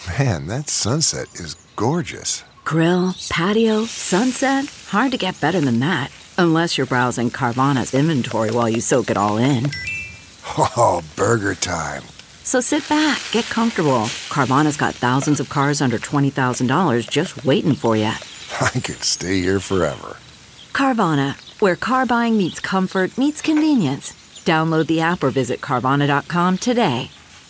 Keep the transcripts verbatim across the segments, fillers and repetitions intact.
Man, that sunset is gorgeous. Grill, patio, sunset. Hard to get better than that. Unless you're browsing Carvana's inventory while you soak it all in. Oh, burger time. So sit back, get comfortable. Carvana's got thousands of cars under twenty thousand dollars just waiting for you. I could stay here forever. Carvana, where car buying meets comfort, meets convenience. Download the app or visit Carvana dot com today.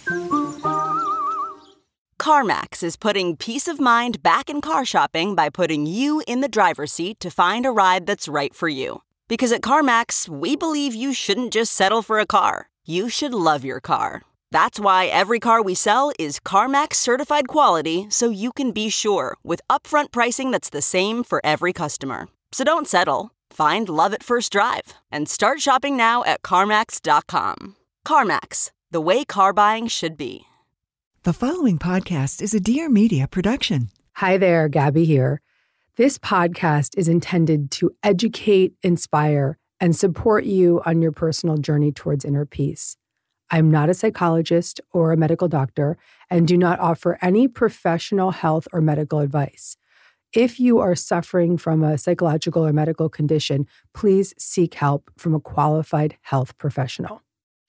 CarMax is putting peace of mind back in car shopping by putting you in the driver's seat to find a ride that's right for you. Because at CarMax, we believe you shouldn't just settle for a car. You should love your car. That's why every car we sell is CarMax certified quality, so you can be sure with upfront pricing that's the same for every customer. So don't settle. Find love at first drive and start shopping now at CarMax dot com. CarMax, the way car buying should be. The following podcast is a Dear Media production. Hi there, Gabby here. This podcast is intended to educate, inspire, and support you on your personal journey towards inner peace. I'm not a psychologist or a medical doctor and do not offer any professional health or medical advice. If you are suffering from a psychological or medical condition, please seek help from a qualified health professional.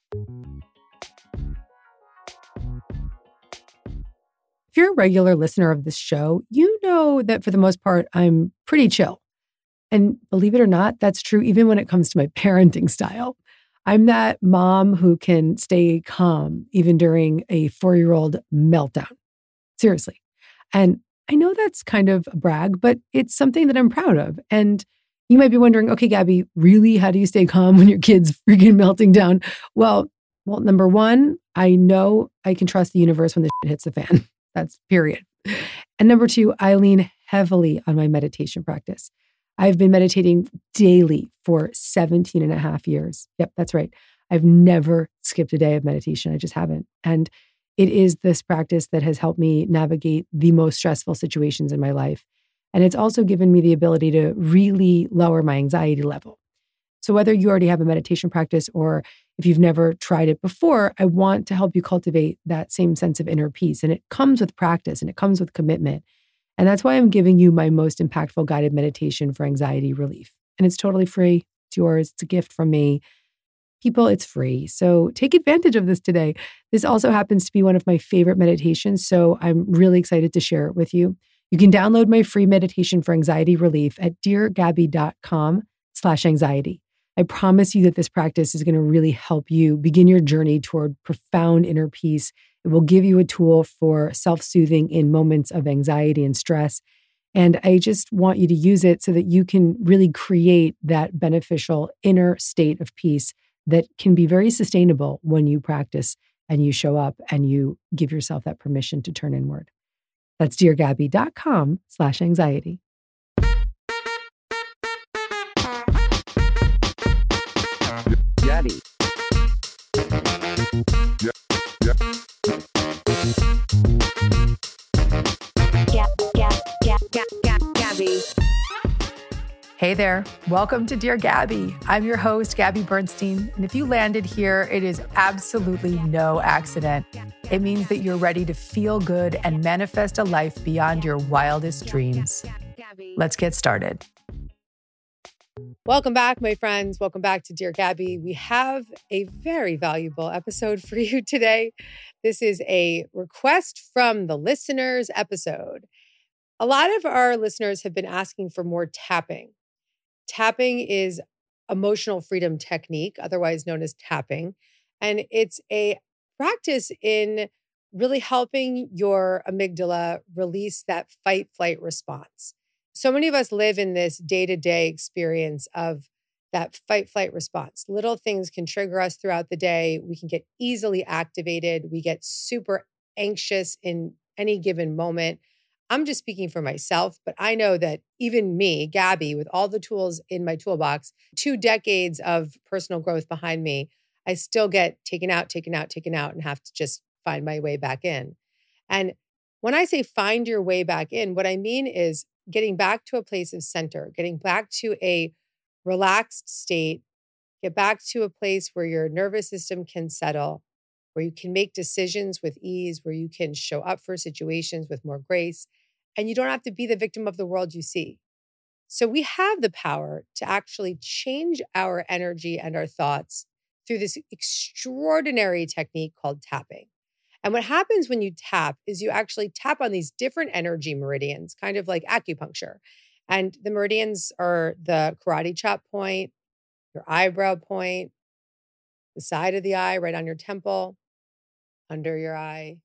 If you're a regular listener of this show, you know that for the most part, I'm pretty chill. And believe it or not, that's true even when it comes to my parenting style. I'm that mom who can stay calm even during a four-year-old meltdown. Seriously. And I know that's kind of a brag, but it's something that I'm proud of. And you might be wondering, okay, Gabby, really? How do you stay calm when your kid's freaking melting down? Well, well, number one, I know I can trust the universe when the shit hits the fan. That's period. And number two, I lean heavily on my meditation practice. I've been meditating daily for seventeen and a half years. Yep, that's right. I've never skipped a day of meditation. I just haven't. And it is this practice that has helped me navigate the most stressful situations in my life. And it's also given me the ability to really lower my anxiety level. So whether you already have a meditation practice or if you've never tried it before, I want to help you cultivate that same sense of inner peace. And it comes with practice and it comes with commitment. And that's why I'm giving you my most impactful guided meditation for anxiety relief. And it's totally free. It's yours. It's a gift from me. People, it's free. So take advantage of this today. This also happens to be one of my favorite meditations. So I'm really excited to share it with you. You can download my free meditation for anxiety relief at deargabby.com slash anxiety. I promise you that this practice is going to really help you begin your journey toward profound inner peace. It will give you a tool for self-soothing in moments of anxiety and stress. And I just want you to use it so that you can really create that beneficial inner state of peace that can be very sustainable when you practice and you show up and you give yourself that permission to turn inward. That's deargabby.com slash anxiety. Gabby. Yeah, yeah. Gab, Gab, Gab, Gab, Gab, Gabby. Hey there. Welcome to Dear Gabby. I'm your host, Gabby Bernstein. And if you landed here, it is absolutely no accident. It means that you're ready to feel good and manifest a life beyond your wildest dreams. Let's get started. Welcome back, my friends. Welcome back to Dear Gabby. We have a very valuable episode for you today. This is a request from the listeners episode. A lot of our listeners have been asking for more tapping. Tapping is emotional freedom technique, otherwise known as tapping. And it's a practice in really helping your amygdala release that fight-flight response. So many of us live in this day-to-day experience of that fight-flight response. Little things can trigger us throughout the day. We can get easily activated. We get super anxious in any given moment. I'm just speaking for myself, but I know that even me, Gabby, with all the tools in my toolbox, two decades of personal growth behind me, I still get taken out, taken out, taken out, and have to just find my way back in. And when I say find your way back in, what I mean is getting back to a place of center, getting back to a relaxed state, get back to a place where your nervous system can settle, where you can make decisions with ease, where you can show up for situations with more grace, and you don't have to be the victim of the world you see. So we have the power to actually change our energy and our thoughts through this extraordinary technique called tapping. And what happens when you tap is you actually tap on these different energy meridians, kind of like acupuncture. And the meridians are the karate chop point, your eyebrow point, the side of the eye, right on your temple, under your eye,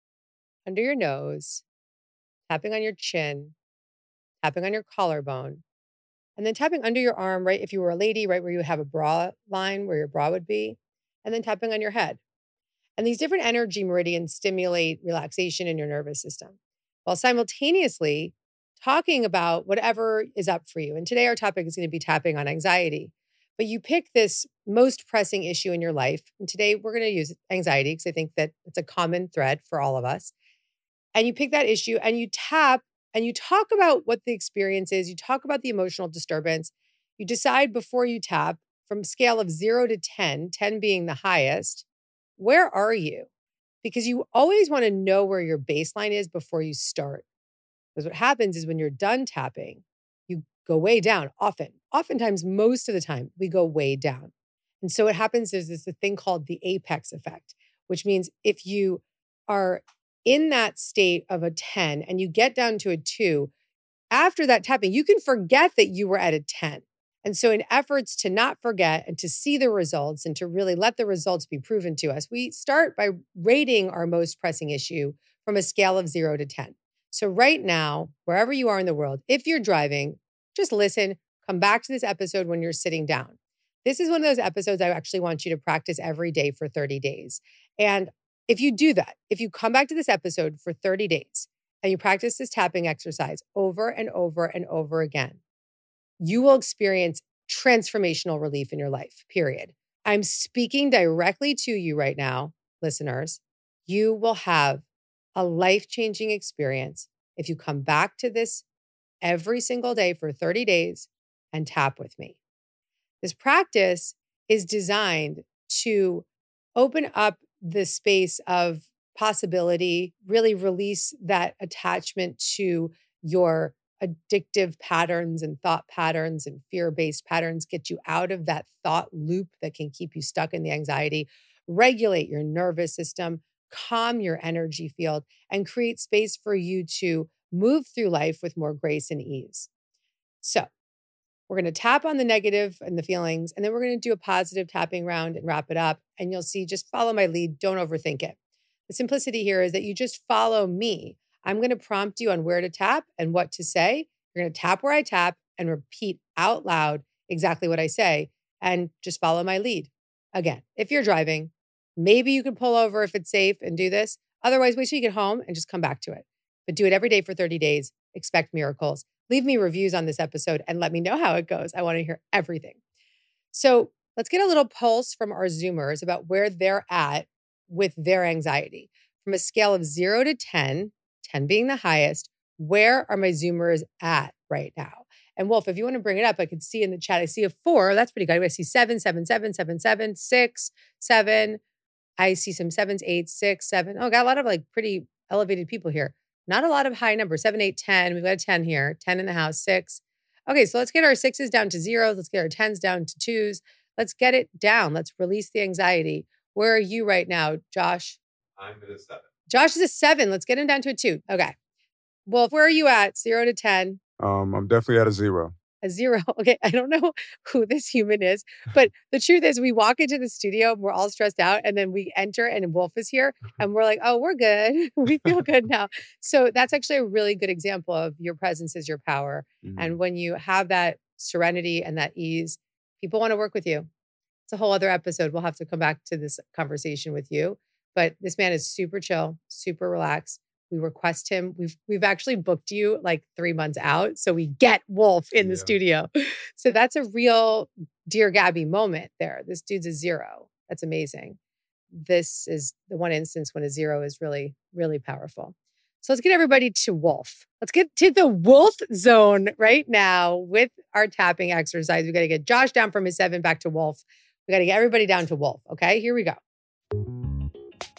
under your nose, tapping on your chin, tapping on your collarbone, and then tapping under your arm, right? If you were a lady, right where you have a bra line, where your bra would be, and then tapping on your head. And these different energy meridians stimulate relaxation in your nervous system, while simultaneously talking about whatever is up for you. And today our topic is going to be tapping on anxiety. But you pick this most pressing issue in your life. And today we're going to use anxiety because I think that it's a common thread for all of us. And you pick that issue and you tap and you talk about what the experience is. You talk about the emotional disturbance. You decide before you tap from a scale of zero to ten, ten being the highest, where are you? Because you always want to know where your baseline is before you start. Because what happens is when you're done tapping, you go way down often. Oftentimes, most of the time, we go way down. And so what happens is there's a thing called the apex effect, which means if you are in that state of a ten and you get down to a two, after that tapping, you can forget that you were at a ten. And so in efforts to not forget and to see the results and to really let the results be proven to us, we start by rating our most pressing issue from a scale of zero to ten. So right now, wherever you are in the world, if you're driving, just listen, come back to this episode when you're sitting down. This is one of those episodes I actually want you to practice every day for thirty days. And if you do that, if you come back to this episode for thirty days and you practice this tapping exercise over and over and over again, you will experience transformational relief in your life, period. I'm speaking directly to you right now, listeners. You will have a life-changing experience if you come back to this every single day for thirty days and tap with me. This practice is designed to open up the space of possibility, really release that attachment to your addictive patterns and thought patterns and fear-based patterns, get you out of that thought loop that can keep you stuck in the anxiety, regulate your nervous system, calm your energy field, and create space for you to move through life with more grace and ease. So we're going to tap on the negative and the feelings, and then we're going to do a positive tapping round and wrap it up. And you'll see, just follow my lead. Don't overthink it. The simplicity here is that you just follow me. I'm going to prompt you on where to tap and what to say. You're going to tap where I tap and repeat out loud exactly what I say, and just follow my lead. Again, if you're driving, maybe you can pull over if it's safe and do this. Otherwise, wait till you get home and just come back to it. But do it every day for thirty days. Expect miracles. Leave me reviews on this episode and let me know how it goes. I want to hear everything. So let's get a little pulse from our Zoomers about where they're at with their anxiety. From a scale of zero to ten, ten being the highest, where are my Zoomers at right now? And Wolf, if you want to bring it up, I could see in the chat, I see a four. That's pretty good. I see seven, seven, seven, seven, seven, six, seven. I see some sevens, eights, six, seven. Oh, got a lot of like pretty elevated people here. Not a lot of high numbers, seven, eight, ten. We've got a ten here, ten in the house, six. Okay, so let's get our sixes down to zeros. Let's get our tens down to twos. Let's get it down. Let's release the anxiety. Where are you right now, Josh? I'm at a seven. Josh is a seven. Let's get him down to a two. Okay. Well, where are you at? Zero to ten. Um, I'm definitely at a zero. A zero. Okay. I don't know who this human is, but the truth is we walk into the studio, we're all stressed out, and then we enter and Wolf is here and we're like, oh, we're good. We feel good now. So that's actually a really good example of your presence is your power. Mm-hmm. And when you have that serenity and that ease, people want to work with you. It's a whole other episode. We'll have to come back to this conversation with you. But this man is super chill, super relaxed. We request him. We've we've actually booked you like three months out. So we get Wolf in the yeah. studio. So that's a real Dear Gabby moment there. This dude's a zero. That's amazing. This is the one instance when a zero is really, really powerful. So let's get everybody to Wolf. Let's get to the Wolf zone right now with our tapping exercise. We got to get Josh down from his seven back to Wolf. We got to get everybody down to Wolf. Okay, here we go.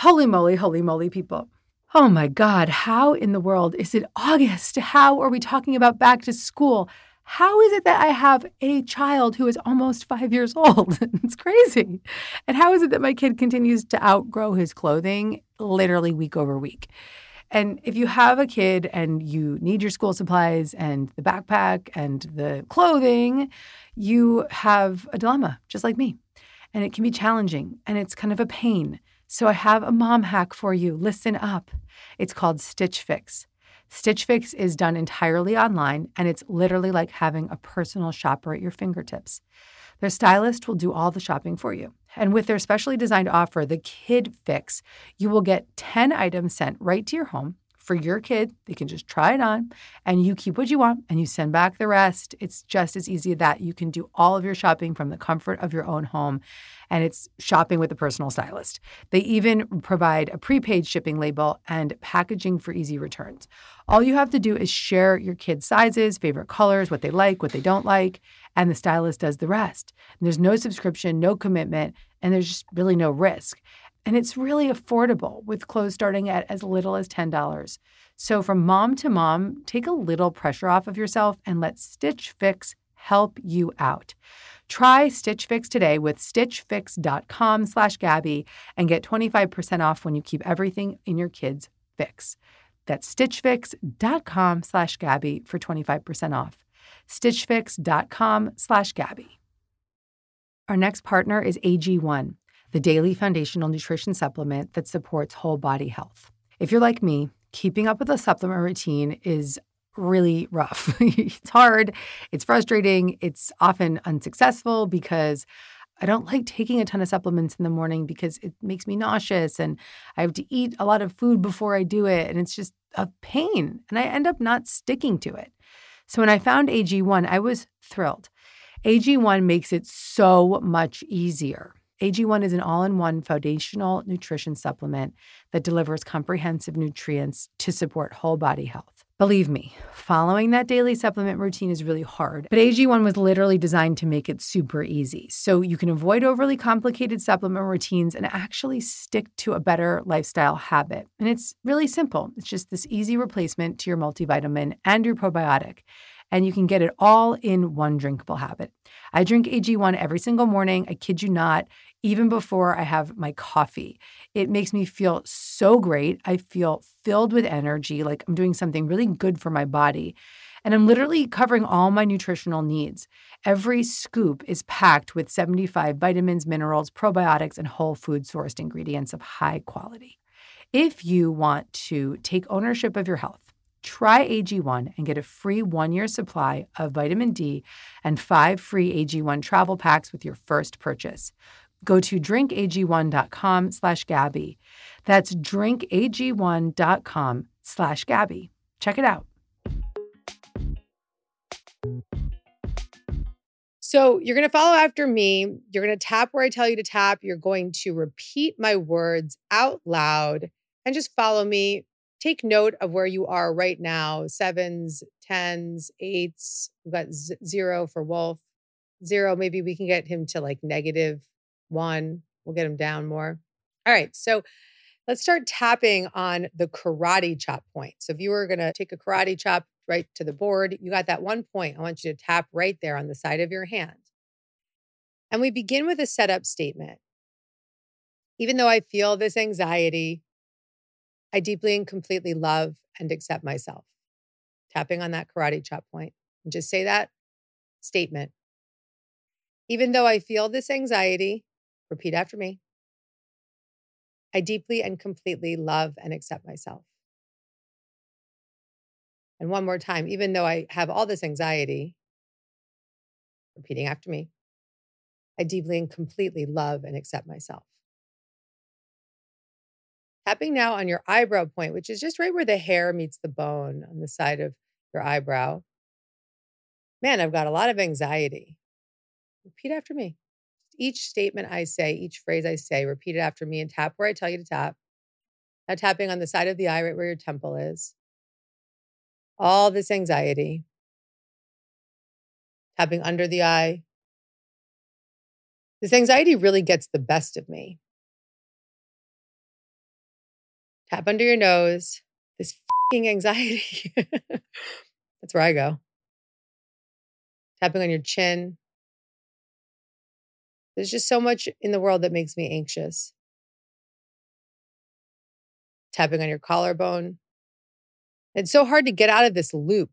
Holy moly, holy moly, people. Oh my God, how in the world is it August? How are we talking about back to school? How is it that I have a child who is almost five years old? It's crazy. And how is it that my kid continues to outgrow his clothing literally week over week? And if you have a kid and you need your school supplies and the backpack and the clothing, you have a dilemma, just like me. And it can be challenging and it's kind of a pain. So I have a mom hack for you. Listen up. It's called Stitch Fix. Stitch Fix is done entirely online, and it's literally like having a personal shopper at your fingertips. Their stylist will do all the shopping for you. And with their specially designed offer, the Kid Fix, you will get ten items sent right to your home for your kid. They can just try it on, and you keep what you want, and you send back the rest. It's just as easy as that. You can do all of your shopping from the comfort of your own home, and it's shopping with a personal stylist. They even provide a prepaid shipping label and packaging for easy returns. All you have to do is share your kids' sizes, favorite colors, what they like, what they don't like, and the stylist does the rest. And there's no subscription, no commitment, and there's just really no risk. And it's really affordable with clothes starting at as little as ten dollars. So from mom to mom, take a little pressure off of yourself and let Stitch Fix help you out. Try Stitch Fix today with stitchfix.com slash Gabby and get twenty-five percent off when you keep everything in your kids' fix. That's stitchfix.com slash Gabby for twenty-five percent off. stitchfix.com slash Gabby. Our next partner is A G one, the daily foundational nutrition supplement that supports whole body health. If you're like me, keeping up with a supplement routine is really rough. It's hard. It's frustrating. It's often unsuccessful because I don't like taking a ton of supplements in the morning because it makes me nauseous and I have to eat a lot of food before I do it. And it's just a pain. And I end up not sticking to it. So when I found A G one, I was thrilled. A G one makes it so much easier. A G one is an all-in-one foundational nutrition supplement that delivers comprehensive nutrients to support whole body health. Believe me, following that daily supplement routine is really hard, but A G one was literally designed to make it super easy. So you can avoid overly complicated supplement routines and actually stick to a better lifestyle habit. And it's really simple. It's just this easy replacement to your multivitamin and your probiotic. And you can get it all in one drinkable habit. I drink A G one every single morning. I kid you not, even before I have my coffee. It makes me feel so great. I feel filled with energy, like I'm doing something really good for my body. And I'm literally covering all my nutritional needs. Every scoop is packed with seventy-five vitamins, minerals, probiotics, and whole food sourced ingredients of high quality. If you want to take ownership of your health, try A G one and get a free one-year supply of vitamin D and five free A G one travel packs with your first purchase. Go to drinkag1.com slash Gabby. That's drinkag1.com slash Gabby. Check it out. So you're going to follow after me. You're going to tap where I tell you to tap. You're going to repeat my words out loud and just follow me. Take note of where you are right now. Sevens, tens, eights. We've got z- zero for Wolf. Zero, maybe we can get him to like negative one. We'll get him down more. All right. So let's start tapping on the karate chop point. So if you were going to take a karate chop right to the board, you got that one point. I want you to tap right there on the side of your hand. And we begin with a setup statement. Even though I feel this anxiety, I deeply and completely love and accept myself. Tapping on that karate chop point. And just say that statement. Even though I feel this anxiety, repeat after me. I deeply and completely love and accept myself. And one more time, even though I have all this anxiety, repeating after me. I deeply and completely love and accept myself. Tapping now on your eyebrow point, which is just right where the hair meets the bone on the side of your eyebrow. Man, I've got a lot of anxiety. Repeat after me. Each statement I say, each phrase I say, repeat it after me and tap where I tell you to tap. Now tapping on the side of the eye right where your temple is. All this anxiety. Tapping under the eye. This anxiety really gets the best of me. Tap under your nose. This fucking anxiety. That's where I go. Tapping on your chin. There's just so much in the world that makes me anxious. Tapping on your collarbone. It's so hard to get out of this loop.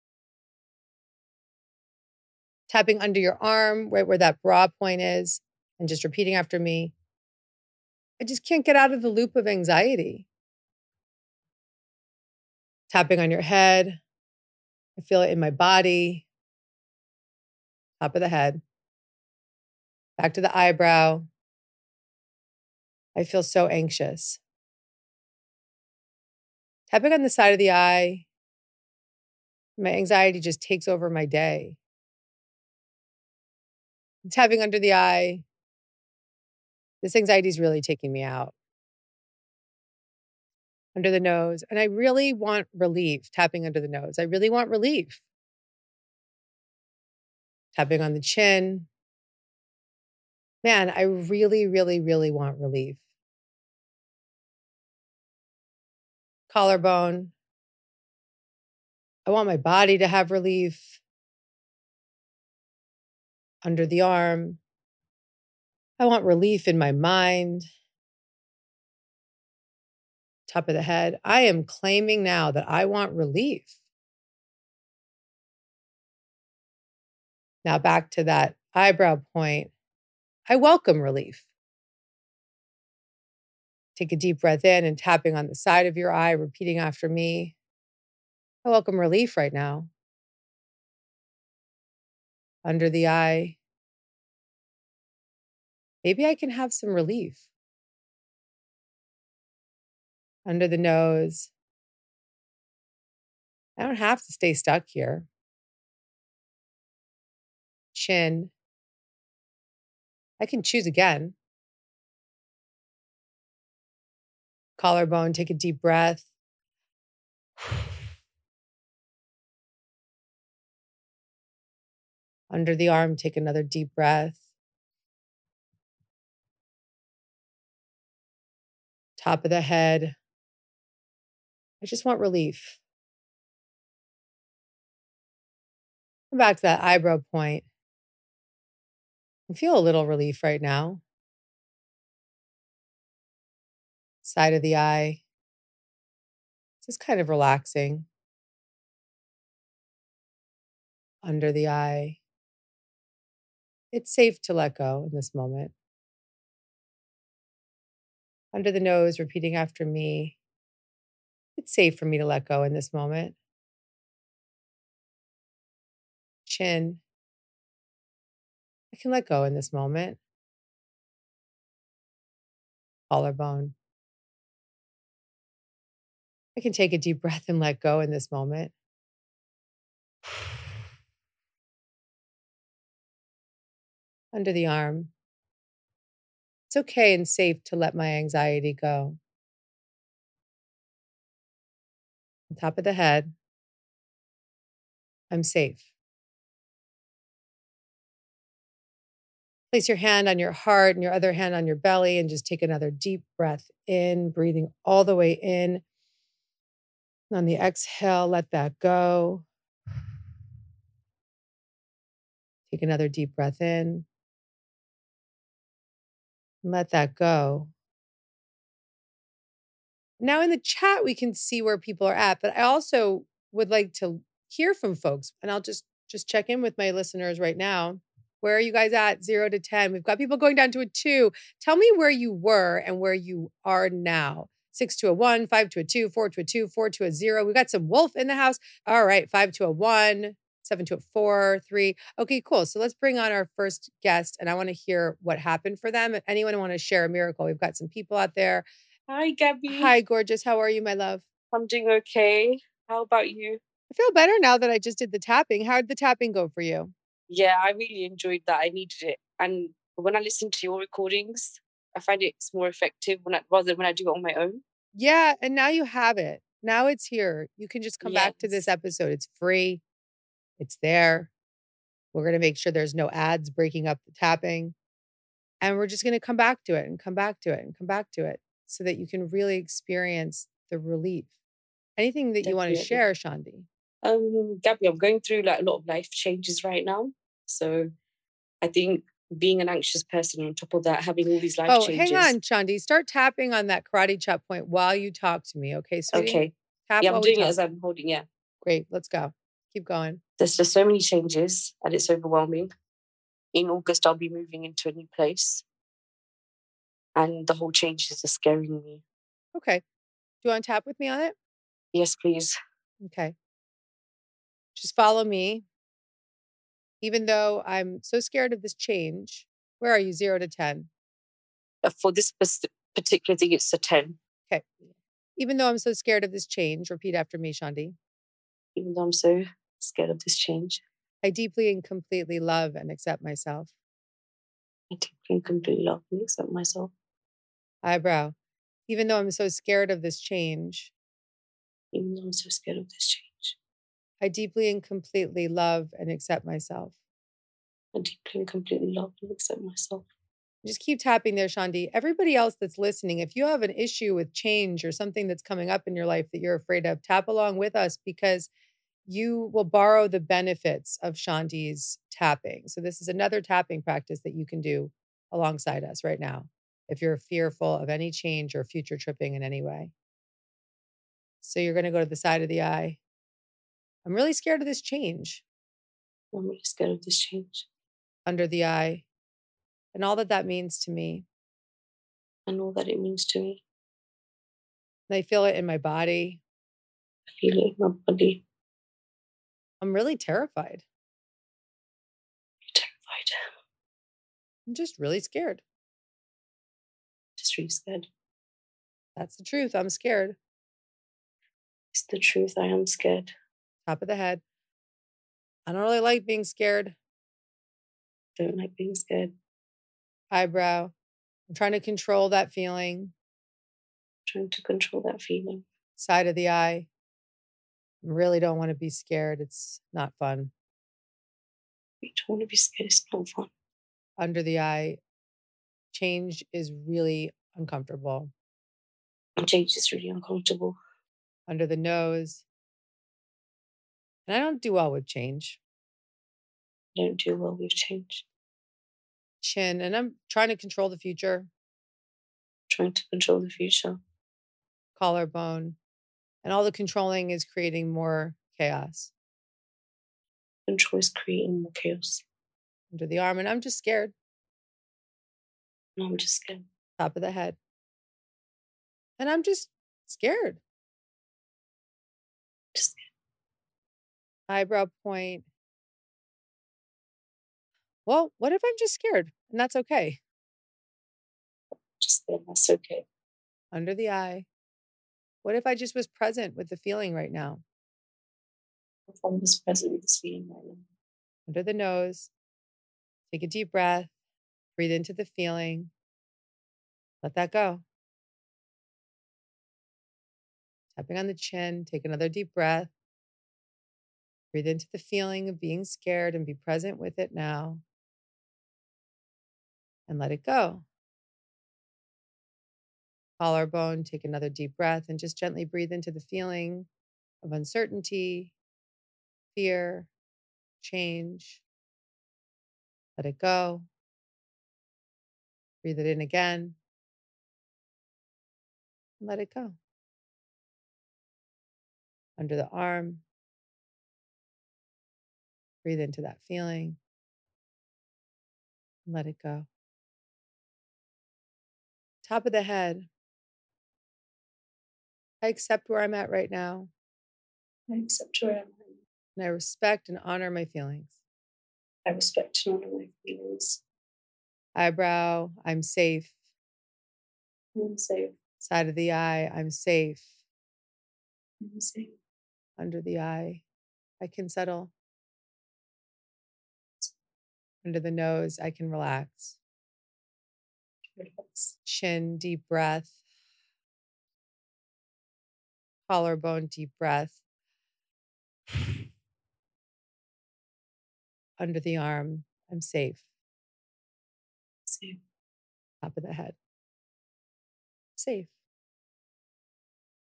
Tapping under your arm, right where that bra point is, and just repeating after me. I just can't get out of the loop of anxiety. Tapping on your head. I feel it in my body. Top of the head. Back to the eyebrow. I feel so anxious. Tapping on the side of the eye. My anxiety just takes over my day. Tapping under the eye. This anxiety is really taking me out. Under the nose. And I really want relief, tapping under the nose. I really want relief. Tapping on the chin. Man, I really, really, really want relief. Collarbone. I want my body to have relief. Under the arm. I want relief in my mind. Top of the head. I am claiming now that I want relief. Now back to that eyebrow point. I welcome relief. Take a deep breath in and tapping on the side of your eye, repeating after me. I welcome relief right now. Under the eye. Maybe I can have some relief. Under the nose. I don't have to stay stuck here. Chin. I can choose again. Collarbone, take a deep breath. Under the arm, take another deep breath. Top of the head. I just want relief. Come back to that eyebrow point. I feel a little relief right now. Side of the eye. Just kind of relaxing. Under the eye. It's safe to let go in this moment. Under the nose, repeating after me. It's safe for me to let go in this moment. Chin. I can let go in this moment. Collarbone. I can take a deep breath and let go in this moment. Under the arm. It's okay and safe to let my anxiety go. On top of the head. I'm safe. Place your hand on your heart and your other hand on your belly and just take another deep breath in, breathing all the way in. And on the exhale, let that go. Take another deep breath in. And let that go. Now in the chat, we can see where people are at, but I also would like to hear from folks. And I'll just, just check in with my listeners right now. Where are you guys at? Zero to ten. We've got people going down to a two. Tell me where you were and where you are now. Six to a one, five to a two, four to a two, four to a zero. We've got some wolf in the house. All right. Five to a one, seven to a four, three. Okay, cool. So let's bring on our first guest. And I want to hear what happened for them. If anyone want to share a miracle, we've got some people out there. Hi, Gabby. Hi, gorgeous. How are you, my love? I'm doing okay. How about you? I feel better now that I just did the tapping. How did the tapping go for you? Yeah, I really enjoyed that. I needed it. And when I listen to your recordings, I find it's more effective when I, rather than when I do it on my own. Yeah. And now you have it. Now it's here. You can just come Yes. back to this episode. It's free. It's there. We're going to make sure there's no ads breaking up the tapping. And we're just going to come back to it and come back to it and come back to it. so that you can really experience the relief. Anything that you want to Definitely. share, Shandi? Um, Gabby, I'm going through like a lot of life changes right now. So I think being an anxious person on top of that, having all these life Oh, changes. hang on, Shandi. Start tapping on that karate chop point while you talk to me. Okay, sweetie? Okay. Tap Yeah, while I'm we doing it talk. as I'm holding, yeah. Great. Let's go. Keep going. There's just so many changes and it's overwhelming. In August, I'll be moving into a new place. And the whole changes are scaring me. Okay. Do you want to tap with me on it? Yes, please. Okay. Just follow me. Even though I'm so scared of this change, where are you? Zero to ten. Uh, For this pers- particular thing, it's a ten. Okay. Even though I'm so scared of this change, repeat after me, Shandi. Even though I'm so scared of this change, I deeply and completely love and accept myself. I deeply and completely love and accept myself. Eyebrow. Even though I'm so scared of this change, Even though I'm so scared of this change, I deeply and completely love and accept myself. I deeply and completely love and accept myself. Just keep tapping there, Shandi. Everybody else that's listening, if you have an issue with change or something that's coming up in your life that you're afraid of, tap along with us because you will borrow the benefits of Shandi's tapping. So this is another tapping practice that you can do alongside us right now if you're fearful of any change or future tripping in any way. So you're going to go to the side of the eye. I'm really scared of this change. I'm really scared of this change. Under the eye. And all that that means to me. And all that it means to me. And I feel it in my body. I feel it in my body. I'm really terrified. I'm terrified. I'm just really scared. Just really scared. That's the truth. I'm scared. It's the truth. I am scared. Top of the head. I don't really like being scared. Don't like being scared. Eyebrow. I'm trying to control that feeling. Trying to control that feeling. Side of the eye. I really don't want to be scared. It's not fun. You don't want to be scared. It's not fun. Under the eye. Change is really uncomfortable. Change is really uncomfortable. Under the nose. And I don't do well with change. I don't do well with change. Chin. And I'm trying to control the future. Trying to control the future. Collarbone. And all the controlling is creating more chaos. Control is creating more chaos. Under the arm. And I'm just scared. And I'm just scared. Top of the head. And I'm just scared. Just scared. Eyebrow point. Well, what if I'm just scared? And that's okay. Just scared. That's okay. Under the eye. What if I just was present with the feeling right now? If I was present with this feeling right now. Under the nose. Take a deep breath. Breathe into the feeling. Let that go. Tapping on the chin. Take another deep breath. Breathe into the feeling of being scared and be present with it now. And let it go. Collarbone, take another deep breath and just gently breathe into the feeling of uncertainty, fear, change. Let it go. Breathe it in again. And let it go. Under the arm. Breathe into that feeling. And let it go. Top of the head. I accept where I'm at right now. I accept where I'm at. And I respect and honor my feelings. I respect and honor my feelings. Eyebrow, I'm safe. I'm safe. Side of the eye, I'm safe. I'm safe. Under the eye, I can settle. Under the nose, I can relax. Relax. Chin, deep breath. Collarbone, deep breath. Under the arm, I'm safe. Safe. Top of the head. Safe.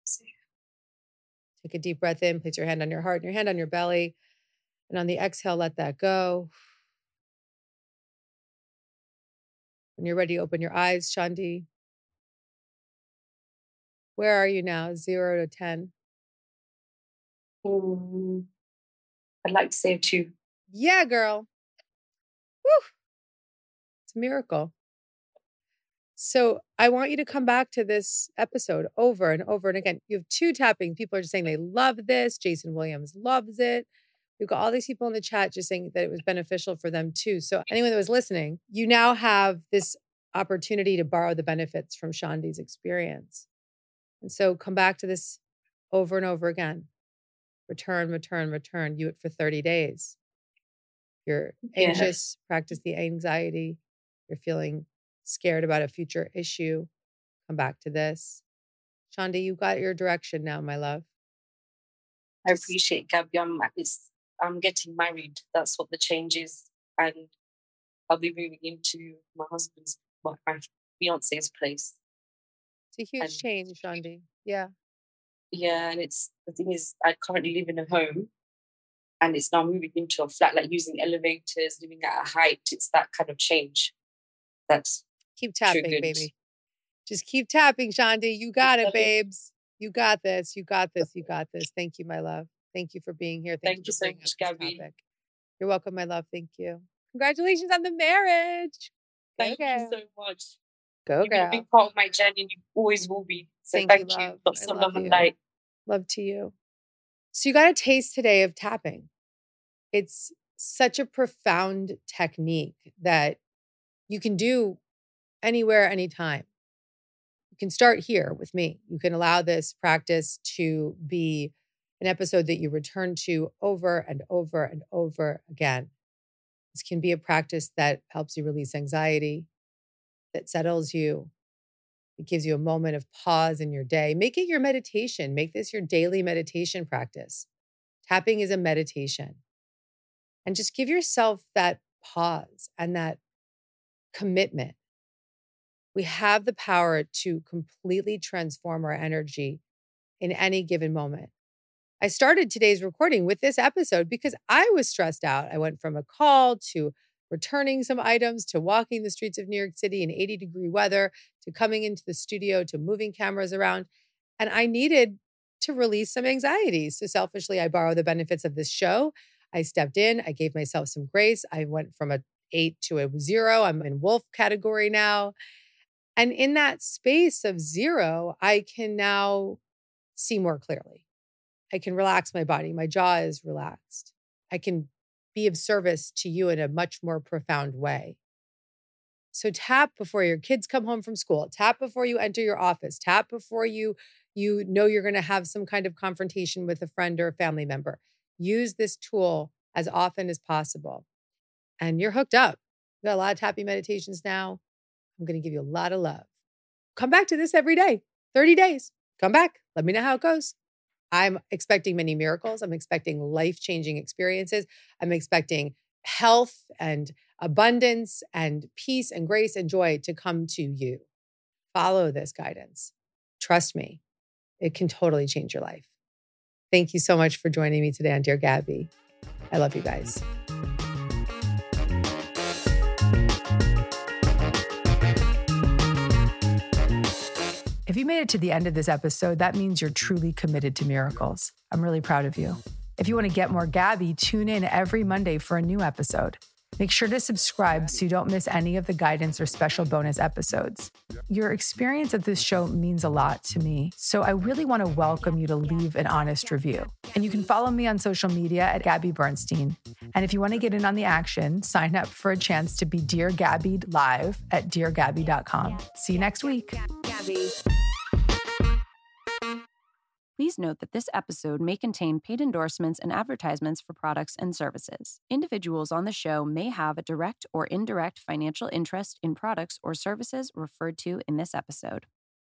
Take a deep breath in, place your hand on your heart and your hand on your belly. And on the exhale, let that go. When you're ready, open your eyes, Shandi. Where are you now? Zero to ten. Um, I'd like to say a two. Yeah, girl. Woo. It's a miracle. So I want you to come back to this episode over and over and again. You have two tapping. People are just saying they love this. Jason Williams loves it. We've got all these people in the chat just saying that it was beneficial for them too. So anyone that was listening, you now have this opportunity to borrow the benefits from Shandi's experience. And so come back to this over and over again. Return, return, return. Do it for thirty days. You're anxious, yeah. Practice the anxiety. You're feeling scared about a future issue. Come back to this. Shandi, you got your direction now, my love. I appreciate it, Gabby. I'm, I'm getting married. That's what the change is. And I'll be moving into my husband's, my fiance's place. It's a huge and, change, Shandi. Yeah. Yeah, and it's, the thing is, I currently live in a home and it's now moving into a flat, like using elevators, living at a height. It's that kind of change. That's Keep tapping, triggered. Baby. Just keep tapping, Shandi. You got it, babes. You got this. You got this. You got this. Thank you, my love. Thank you for being here. Thank, Thank you, you so much, Gabby. Topic. You're welcome, my love. Thank you. Congratulations on the marriage. Thank Go, you so much. Go, You've girl. been a big part of my journey and you always will be. So thank, thank you, you. Love. Lots of love love and you. light. Love to you. So you got a taste today of tapping. It's such a profound technique that you can do anywhere, anytime. You can start here with me. You can allow this practice to be an episode that you return to over and over and over again. This can be a practice that helps you release anxiety, that settles you. It gives you a moment of pause in your day. Make it your meditation. Make this your daily meditation practice. Tapping is a meditation. And just give yourself that pause and that commitment. We have the power to completely transform our energy in any given moment. I started today's recording with this episode because I was stressed out. I went from a call to returning some items to walking the streets of New York City in eighty degree weather to coming into the studio to moving cameras around. And I needed to release some anxiety. So selfishly, I borrowed the benefits of this show. I stepped in. I gave myself some grace. I went from a eight to a zero. I'm in wolf category now. And in that space of zero, I can now see more clearly. I can relax my body. My jaw is relaxed. I can be of service to you in a much more profound way. So tap before your kids come home from school. Tap before you enter your office. Tap before you, you know you're going to have some kind of confrontation with a friend or a family member. Use this tool as often as possible. And you're hooked up. We've got a lot of tapping meditations now. I'm going to give you a lot of love. Come back to this every day. thirty days. Come back. Let me know how it goes. I'm expecting many miracles. I'm expecting life-changing experiences. I'm expecting health and abundance and peace and grace and joy to come to you. Follow this guidance. Trust me, it can totally change your life. Thank you so much for joining me today on Dear Gabby. I love you guys. If you made it to the end of this episode, that means you're truly committed to miracles. I'm really proud of you. If you want to get more Gabby, tune in every Monday for a new episode. Make sure to subscribe so you don't miss any of the guidance or special bonus episodes. Your experience of this show means a lot to me, so I really want to welcome you to leave an honest review. And you can follow me on social media at Gabby Bernstein. And if you want to get in on the action, sign up for a chance to be Dear Gabby live at dear gabby dot com. See you next week. Gabby. Please note that this episode may contain paid endorsements and advertisements for products and services. Individuals on the show may have a direct or indirect financial interest in products or services referred to in this episode.